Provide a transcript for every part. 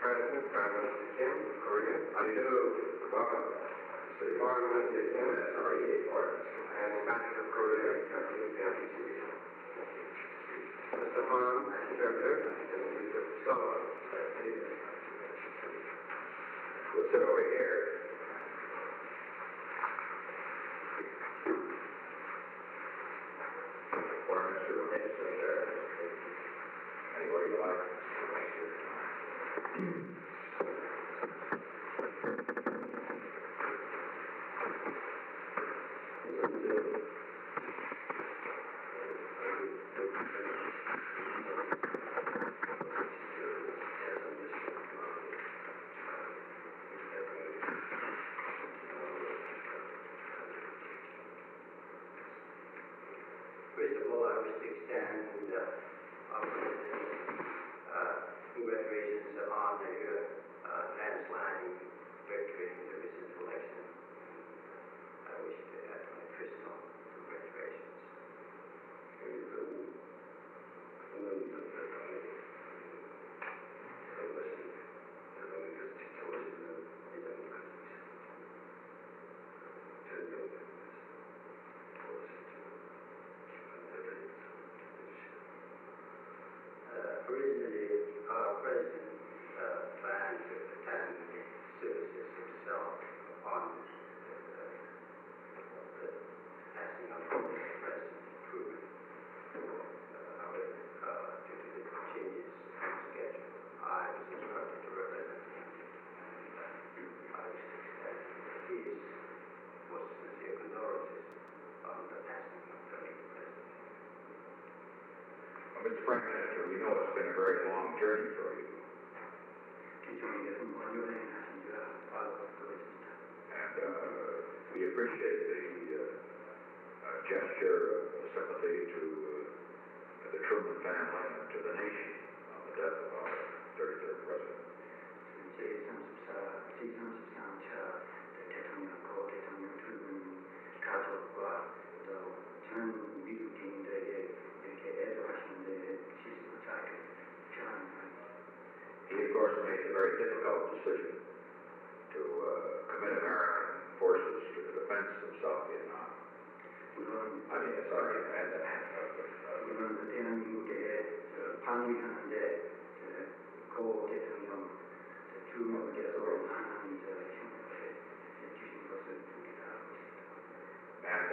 President, Prime Minister Kim of Korea. How do you do? Welcome. Foreign Minister Kim, SREA Partners, and Ambassador of Korea, Dr. PMPC. Mr. Han, Interpreter, and Mr. Sullivan. We'll sit over here. Foreign Minister will take us to anywhere you like. First of all, I wish to extend our congratulations on your landsliding victory in the recent election. I wish to add my personal congratulations. Originally, our president planned to attend the services himself upon the passing of President Truman. However, due to the changes in schedule, I was instructed to represent him, and I wish to extend his most sincere condolences on the passing of the president. Well, Mr. Prime Minister, we know it's been a very long journey for you. And we appreciate the gesture of sympathy to the Truman family and to the nation on the death of our 33rd president. He, of course, made the very difficult decision to commit American forces to the defense of South Vietnam. And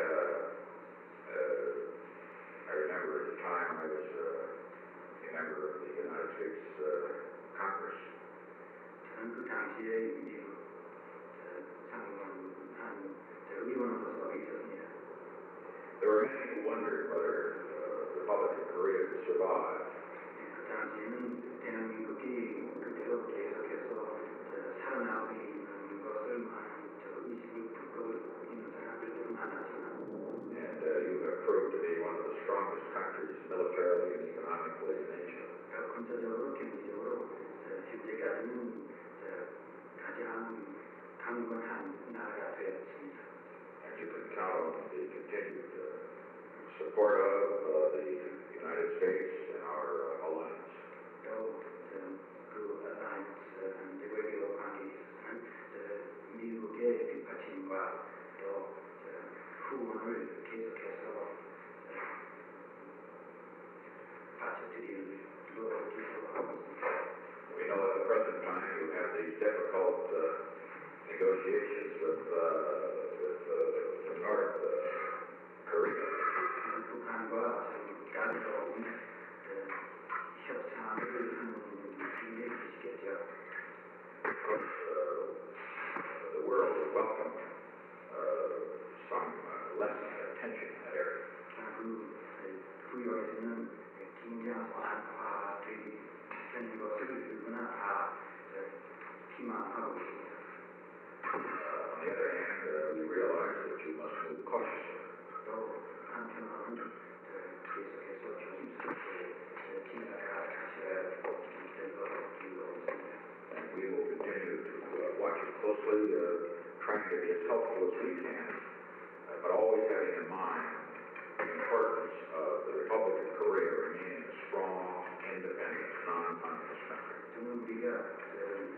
I remember at the time I was a member of the United States Congress. There were many who wondered whether the Republic of Korea could survive. And you have proved to be one of the strongest countries militarily and economically in Asia. And you can count on the continued support of the United States and our alliance. We know at the present time you have these difficult negotiations with North Korea. Of course, the world would welcome some less tension in that area. On the other hand, we realize that you must move cautiously. And we will continue to watch it closely, trying to be as helpful as we can, but always having in mind the importance of the Republic of Korea remaining a strong, independent, non-communist country.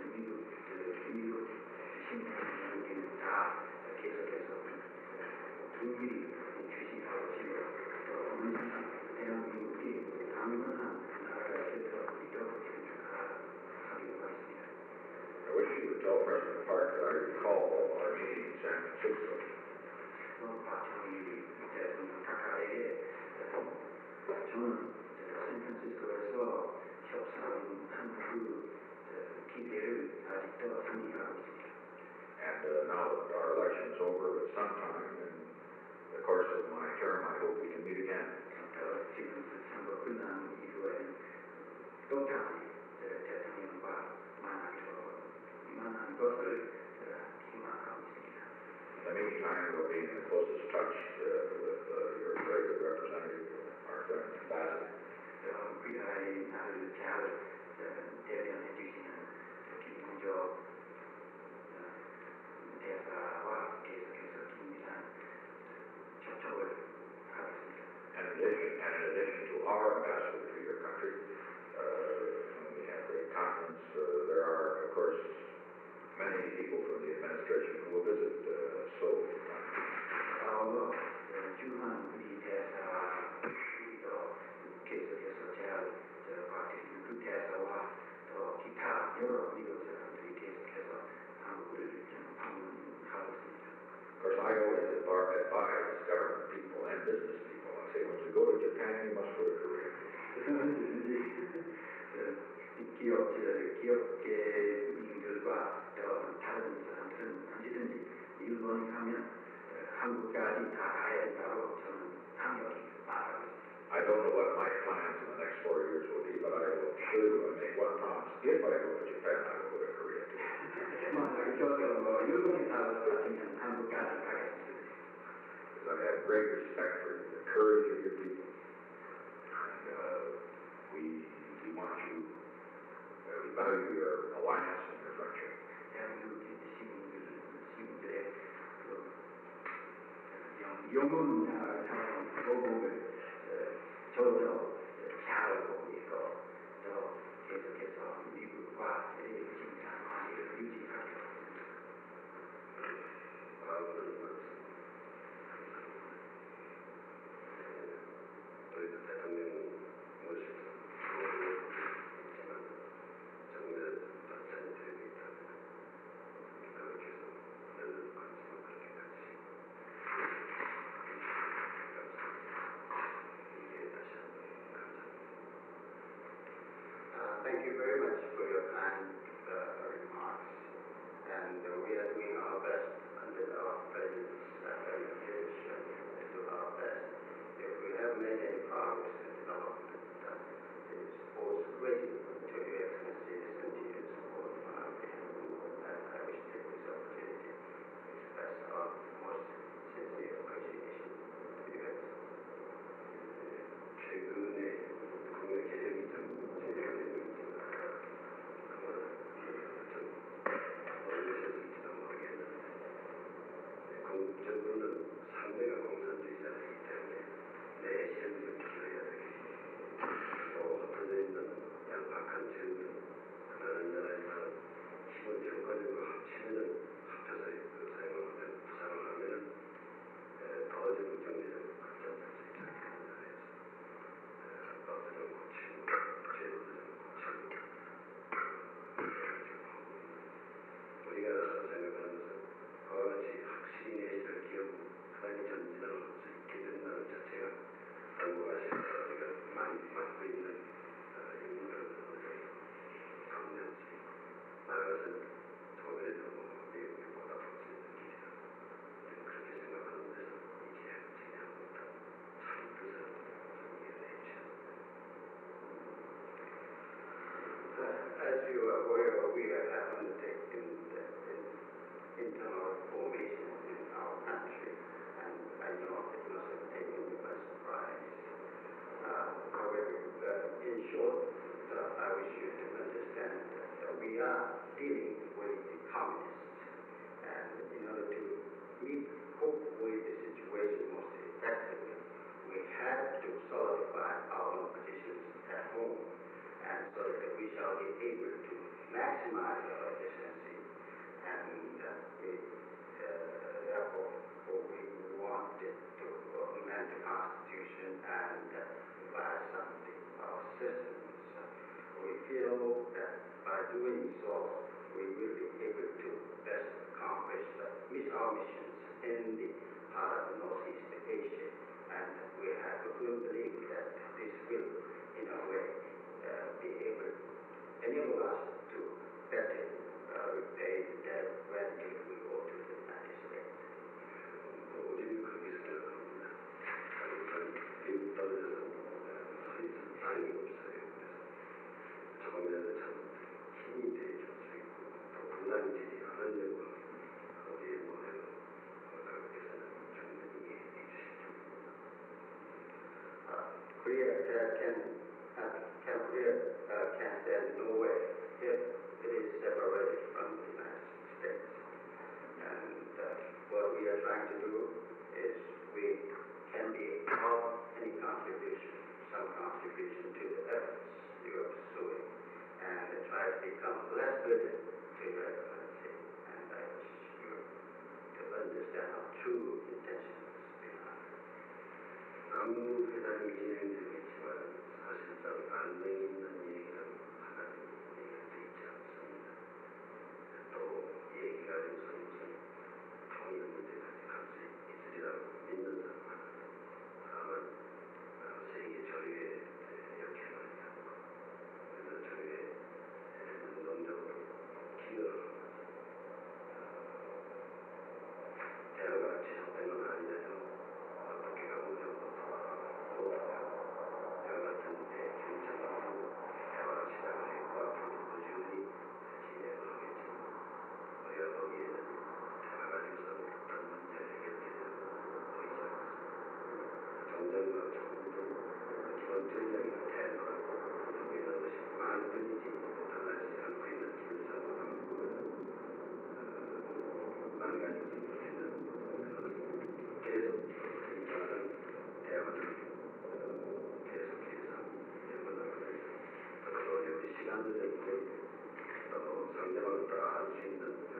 tell President Park that I recall our meeting in San Francisco. 박정희 대통령 타카에게 저는 샌프란시스코에서 협상한 그 기대를 아직도 상기하고 있습니다. And now that our election's over, at some time in the course of my term, I hope we can meet again. 지금 선거 끝난 이후에 또 다시 대통령과 만난 것을 희망하고 있습니다. In the meantime, we'll be in the closest touch with your very good representative, our friend ambassador. 우리나라의 나라를 잘 대변해 주시는 김문조 대사와 계속해서 긴밀한 접촉을 하겠습니다. And in addition to our ambassador to your country, when we have the conference, there are, of course, many people from the administration who will visit Seoul. 아울러 주한 우리 대사들도 계속해서 잘 봐주시는 그 대사와 또 기타 여러 미국 사람들이 계속해서 한국을 방문하고 있습니다. Of course, I always advise government people and business people. I say, when you go to Japan, you must go to Korea. 기업계민들과 또 다른 사람들은 언제든지 일본에 가면 한국까지 다 가야 된다고 저는 강력히 말하고 있습니다. I don't know what my plans in the next 4 years will be, but I will assure you and make one promise. If I go to Japan, I will go to Korea too. 저도 일본에 가면 한국까지 가겠습니다. Because I have great respect for the courage of your people. And we want you, we value your alliance and your friendship. 대한민국 시민들의 영혼 사랑 보복을 저도 잘 보고 있고 또 계속해서 미국과 친밀한 관계를 유지하겠습니다. 저희도 대통령 모시고 있지만 정례 반찬이 되고 있다면 그렇게서 늘 관심을 그렇게 가지시고 이게 다시 한번 감사합니다. Thank you very much for your kind remarks, and we are doing our best under our president's leadership to do our best. If we have made any progress in development, it is always grateful to Your Excellency's continued support for our family, and I wish to take this opportunity to express our most sincere appreciation to Your Excellency. 최근에 국내 개혁이 좀 진행되고 있지만 좀 어려우셨을지도 모르겠는데 궁극적으로는 상대가 공산주의자이기 때문에 내 시험을 길어야 되겠고 또 흩어져 있는 양박한 지역을 많은 나라에서 힘을 효과적으로 합치면은 합쳐서 사용하면 부상을 하면은 더 정리를 발전할 수 있지 않겠느냐 해서 법도 좀 고치고 제도도 좀 고치고 우리가 생각하는 것은 그와 같이 확실히 내실 기업 plan이 전진할 수 있게 된다는 자체가 한국아시아 우리가 많이 맡고 있는 인물들의 강연지 나아가서 조금이라도 미국보다 볼 수 있는 길이다. 그렇게 생각하는 데서 이 기회를 진행한 것보다 참 뜻을 좀 이해해 주셨습니다. As you are aware, we have undertaken the internal reformations in our country, and I know it must have taken you by surprise. However, in short, I wish you to understand that we are dealing with the communists, and in order to cope with the situation most effectively, we have to solidify our own positions at home, and so that we shall be able to maximize our efficiency, and therefore we wanted to amend the Constitution and revise some of our systems. We feel that by doing so, we will be able to best accomplish our missions in the part of Northeast Asia. And we have a firm belief that this will, in a way, be able to enable us to better repay the debt of gratitude we owe to the United States. 우리는 그렇게 생각합니다. 우선 미국 떨어져서 서 있을 땅이 없어요. 그래서 처음에는 참 힘이 되줄 수 있고 또 분단이 되지 않으려고 우리의 노력을 각국에서는 충분히 이해해 주시죠. Korea can stand no way if it is separated from the United States. And what we are trying to do is we can be of any contribution, some contribution to the efforts you are pursuing, and try to become less burden to your excellency. And I wish you to understand our true intentions behind it. 남북 회담이 진행되고 있지만 사실상 안에 있는 얘기는 하나도 얘기하지 있지 않습니다. 또 얘기가 돼서 무슨 통일 문제까지 갈 수 있으리라고 믿는 사람은 다만 세계 조류에 역행을 하고 그래서 조류에 능동적으로 기여를 대화가 지속되는 한에는 국회가 운영도 못하고 대화 같은 데 경쟁하고 대화를 시작을 했고 앞으로도 꾸준히 진행을 하겠지만 우리가 거기에는 대화 가지고서 어떤 문제가 해결되는 보이지 않습니다. 정전과 정부도 기본적인 태도라고 보이는 것이 많은 뿐이지 달라지지 않고 있는 김일성 당국은 망가져서 못했는 계속 굉장한 대화를 계속해서 해보려고 해서 그런 우리 시간도 있고 또 상대방을 따라할 수 있는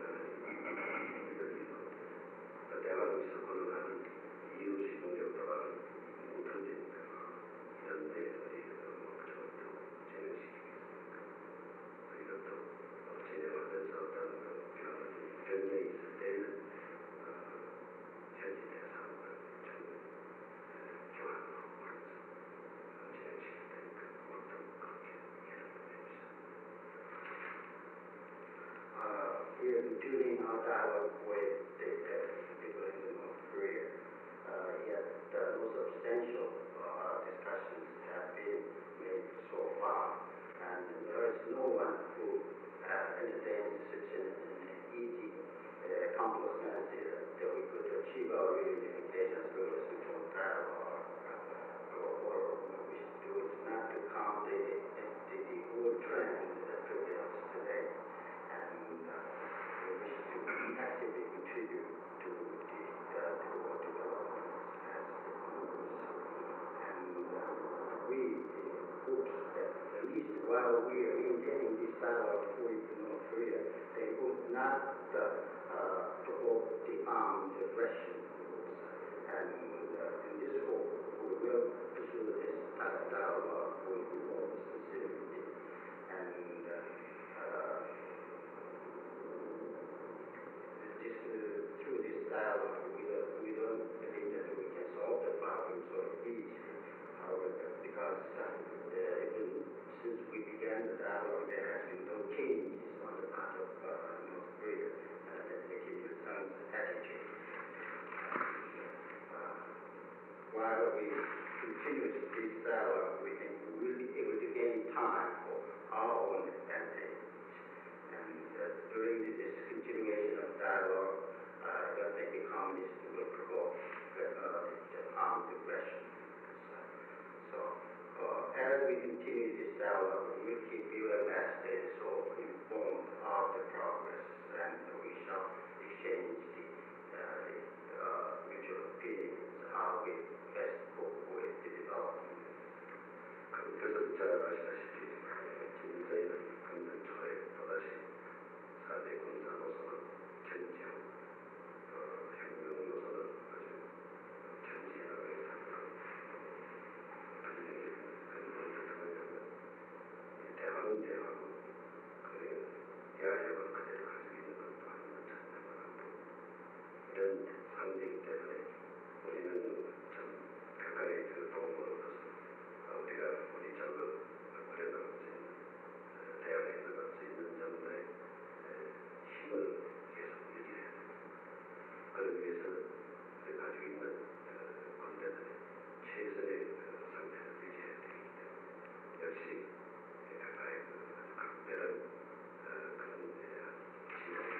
대화로 있었고는 하는 이웃이 공격도가 못한다니까 이런 데에서 목적을 또 진행시키겠습니까? 이것도 진행하면서 어떤 변경이 있을 때는 현지 대사관을 충분히 교환하고 그래서 진행시킬 테니까 그것도 그렇게 이해를 해주세요. We are continuing our dialogue with the people in North Korea, yet no substantial discussions have been made so far, and there is no one who entertains such an easy accomplishment that we could achieve our reunification through a simple dialogue. What we should do is not to count the old trend that prevails today, and we wish to actively contribute to the world development as it moves. And we hope that at least while we are maintaining this dialogue with North Korea, they would not provoke the armed aggression. And in this hope, we will pursue this dialogue with all sincerity. And through this dialogue, we don't believe that we can solve the problem so easily. However, because even since we began the dialogue, there has been no changes on the part of North Korea that indicates some attitude. While we continue this dialogue, we think we will be able to gain time for our own advantage. And during this continuation of dialogue, I don't think the communists will provoke the armed aggression. So, as we continue this dialogue, we will keep you as so informed of the progress, and we shall exchange the mutual opinions how we best cope with the development. 그래서 잘 아시다시피 김일성이는 금년 초에 또다시 4대 군사 노선을 견지하고 혁명 노선을 아주 견지해 나가겠다고 분명히 그런 것을 통해서 대화는 대화고 그 대화 위해서는 우리 가지고 있는 군대들의 최선의 상태를 유지해야 되기 때문에 역시 각각의 아주 각별한 그런 지원에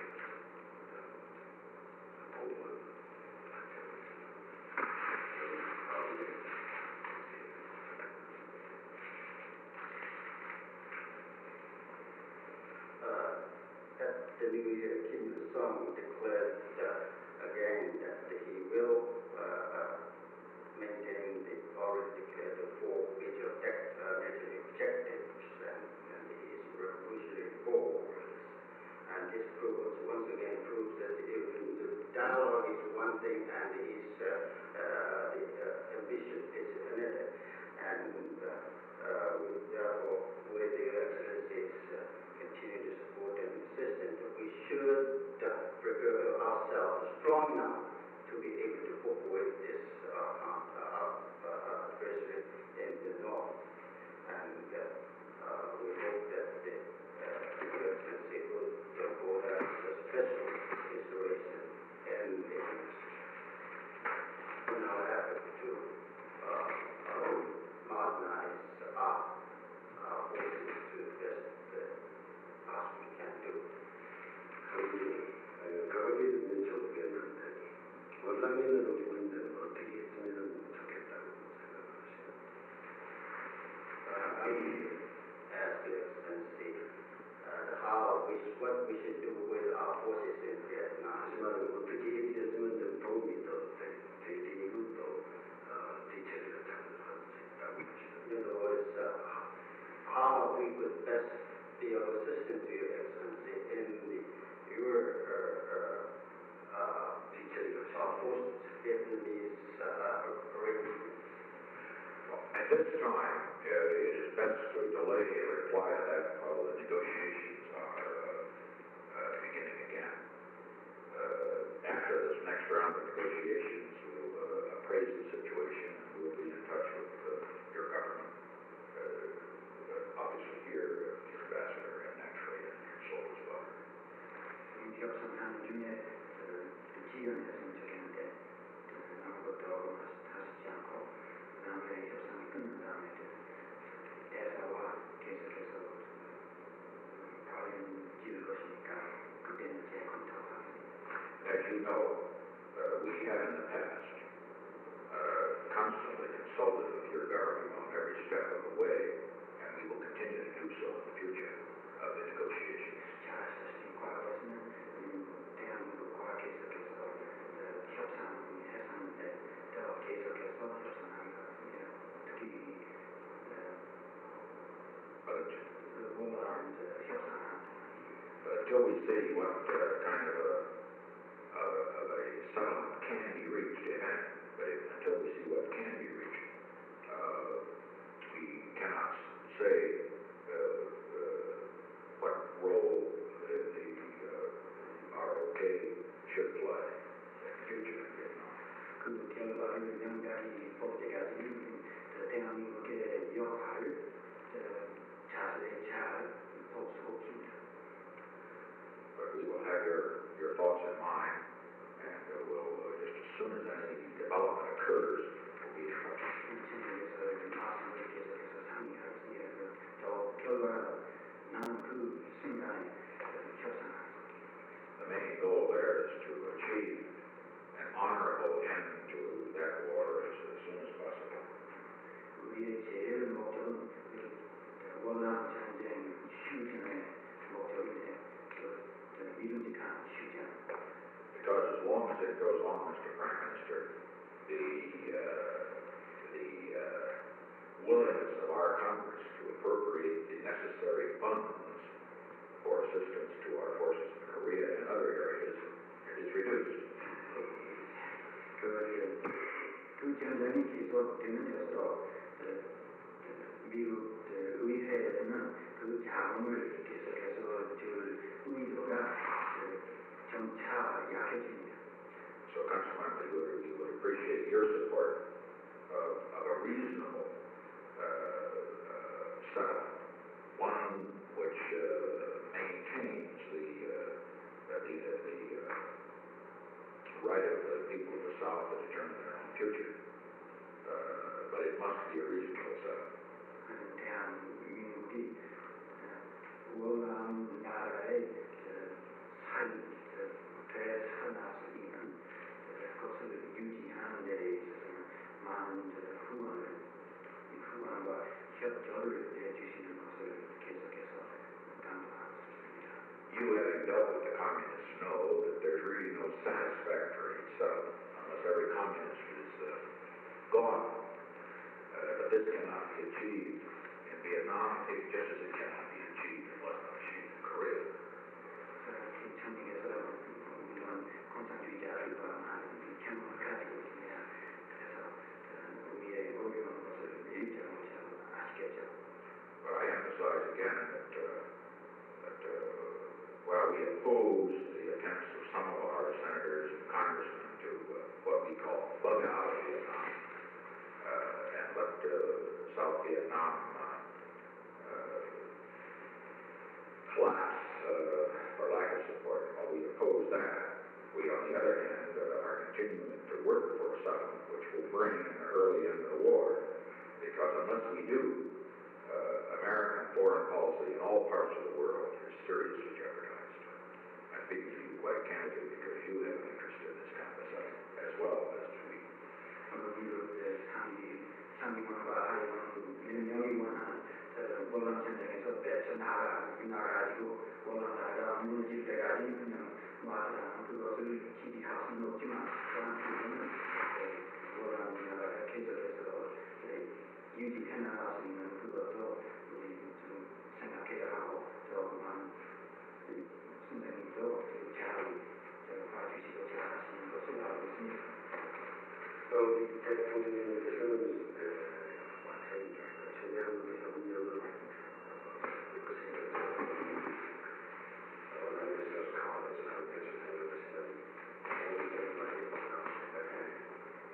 도움을 받도록 At the New Year, Kim Il-sung declared again that he will maintain the already declared four major objectives and his revolutionary goals. And this proves, once again, proves that the dialogue is one thing and his ambition is another. And therefore, with Your Excellency's continued support and insistence, we should prepare ourselves strong enough to be able to cope with this adversary in the north. And we hope that Your Excellency will hold us a special consideration in our effort to modernize our forces to the best possible we can do. 가만히 듣는 정부였는데 월남에는 우리 군대는 어떻게 했으면 좋겠다고 생각하시나요? Ask Your Excellency what we should do with our forces in Vietnam. 하지만 어떻게 해주셨으면 좀 도움이 더 되고 또 뒤처리가 잘 할 수 있다고 보시나요? In other words, how we could best be of assistance to Your Excellency in your forces Vietnamese arrangements. At this time, it is best to delay a reply to that while the negotiations are beginning again. After this next round of negotiations, we'll appraise the situation and we'll be in touch with your government. Obviously here, your ambassador, and naturally, and yourself as well. 이 협상하는 중에 지연했으면 좋겠는데 아무것도 하시지 않고 그다음에 협상이 끝난 다음에 대사와 계속해서 발언 지을 것이니까 그때는 재검토하겠습니다. As you know, we have in the past constantly consulted with your government on every step of the way, and we will continue to do so in the future of the negotiations. 잘 아시다시피 과거에서는 대한민국과 계속해서 협상했었는데 더 계속해서 협상하기가 특히 Until we see what kind of a settlement can be reached, if any, until we see what can be reached, we cannot say what role the ROK should play in the future in Vietnam. 그 결과를 명백히 볼 때까지 대한민국의 역할을 자세히 잘 볼 수 없습니다. But we will have your thoughts in mind, and we'll just as soon as any development occurs, we'll be in touch. 청와대에서 말씀을 계속해서 상의하겠습니다. 더 결과가 나는 그 순간에 협상하겠습니다. The main goal there is to achieve an honorable end to that war as soon as possible. 우리의 제일 목적은 월남 전쟁 휴전의 목적인데 이름직한 휴전. Because as long as it goes on, Mr. Prime Minister, the willingness of our Congress to appropriate the necessary funds for assistance to our forces in Korea and other areas is reduced. 그 전쟁이 계속되면서 미국 의회에서는 그 자금을 계속해서 줄 의도가 점차 약해집니다. So consequently, we would appreciate your support of a reasonable settlement, one which maintains the right of the people of the South to determine their own future. But it must be a regional settlement. 대한민국이 원하는 나라의 되살아날 수 있는 것을 유지하는 데 있어서는 많은 후원과 협조를 해주시는 것을 계속해서 강조하겠습니다. You having dealt with the communists know that there's really no satisfactory settlement unless every communist is gone. But this cannot be achieved in Vietnam, just as it cannot be achieved and was not achieved in Korea. 청명에서 물론 공산주의자들과 많은 경험을 가지고 있습니다. 그래서 우리의 어려운 것을 일정을 잘 아시겠죠. But I emphasize again that while we oppose the attempts of some of our senators and congressmen to what we call bug out of Vietnam and let South Vietnam collapse for lack of support, while we oppose that, we on the other hand are continuing to work for a settlement which will bring an early end to the war, because unless we do, American foreign policy in all parts of the world is seriously jeopardized. I speak to you quite candidly because you have an interest in this kind of settlement as well as do we. 상임원과 하임원 명령이 원하는 원론 전쟁에서 나가가지고 원론하다가 무너질 때까지 그냥 놔두라는 그것을 지지할 수는 없지만 저한테는 원하는 나라가 계속해서 유지해 나갈 수 있는 그것도 우리 좀 생각해야 하고 조금만 선생님도 잘 봐주시고 잘 하시는 것을 알고 있습니다. 우리 대통령님께서는 전향 협력을 이렇게 생각합니다. 원하면서 강화해서 상태에서 생각하시면 도움이 많이 나옵니다.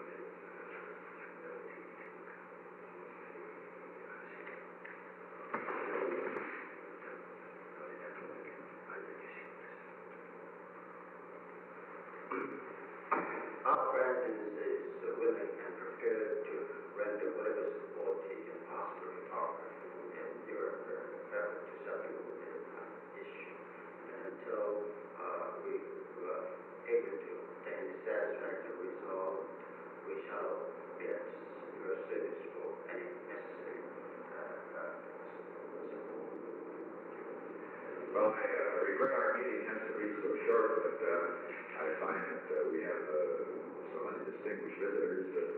Our president is willing and prepared to render whatever support he can possibly offer in your effort to settle this issue. And until we are able to obtain a satisfactory result, we shall be at your service for any necessary support. Well, I regret our meeting has to be so short, but I find that we have so many distinguished visitors that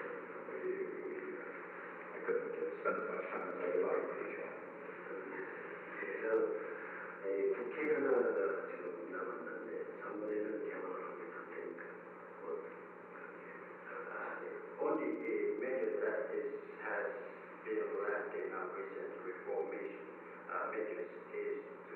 I couldn't spend as much time as I would like with each one. 그래서 국회 하나 지금 남았는데 3월에는 개원을 하게 될 테니까 Only a measure that has been left in our recent reformation measures is to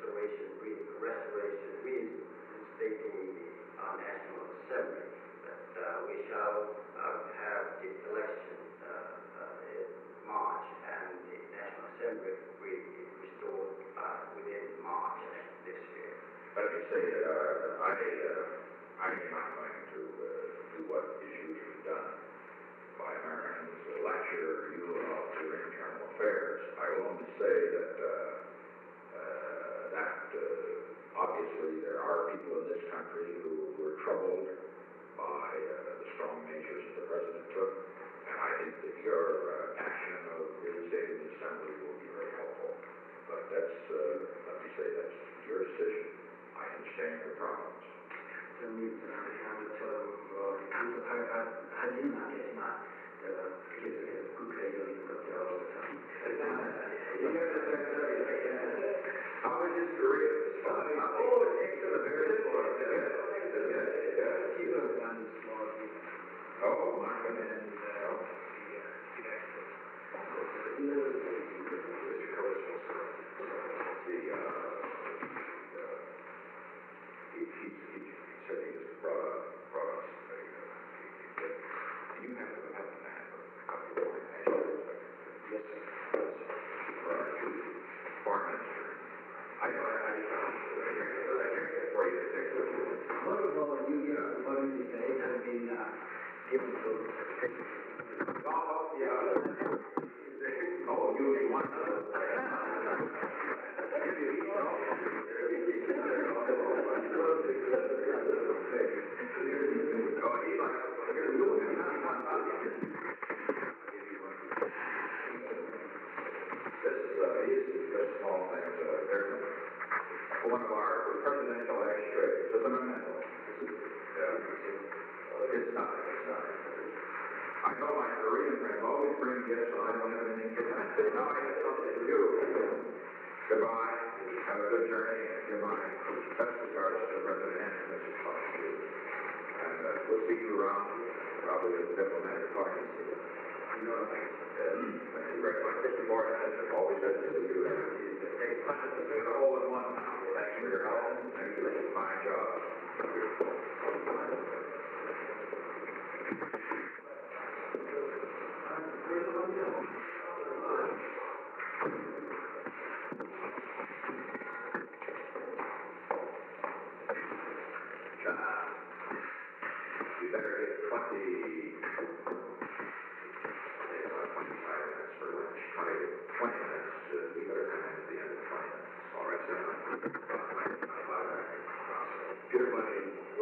reinstating the National Assembly. That we shall have the election in March, and the National Assembly will be restored within March this year. Let me say that I am not going to do what is usually done by Americans, lecture you about your internal affairs. I will only say that obviously there are people in this country who were troubled by the strong measures that the president took, and I think that your action of reinstating the assembly will be very helpful. But that's, let me say, that's your decision. I understand your problems. 하지는 않겠지만 계속해서 국회의원인 것들하고 How was his career? Oh, excellent, very good. he was on the small Oh, my goodness. Mr. Curtis will serve. He said he just brought us do you have a copy of the Yes, sir. for our given the Oh, yeah. Oh, you want to? This small thing, there's one of our presidential ashtrays, it's a memento. It's not. I know my Korean friends always bring gifts, and I don't have anything for them. Now I have something for you. Goodbye. Have a good journey. Give my best regards to President and Mrs. Fox. And we'll see you around, probably at the diplomatic parties. Thank you very much. Mr. Morgan, I've always said to you, it's not just a hole in one now. Thanks for your help. Thank you. It's a fine job. You better get 25 minutes for lunch. 20 minutes. We better come in at the end of 20 minutes. All right, sir. About 25 minutes. Good money.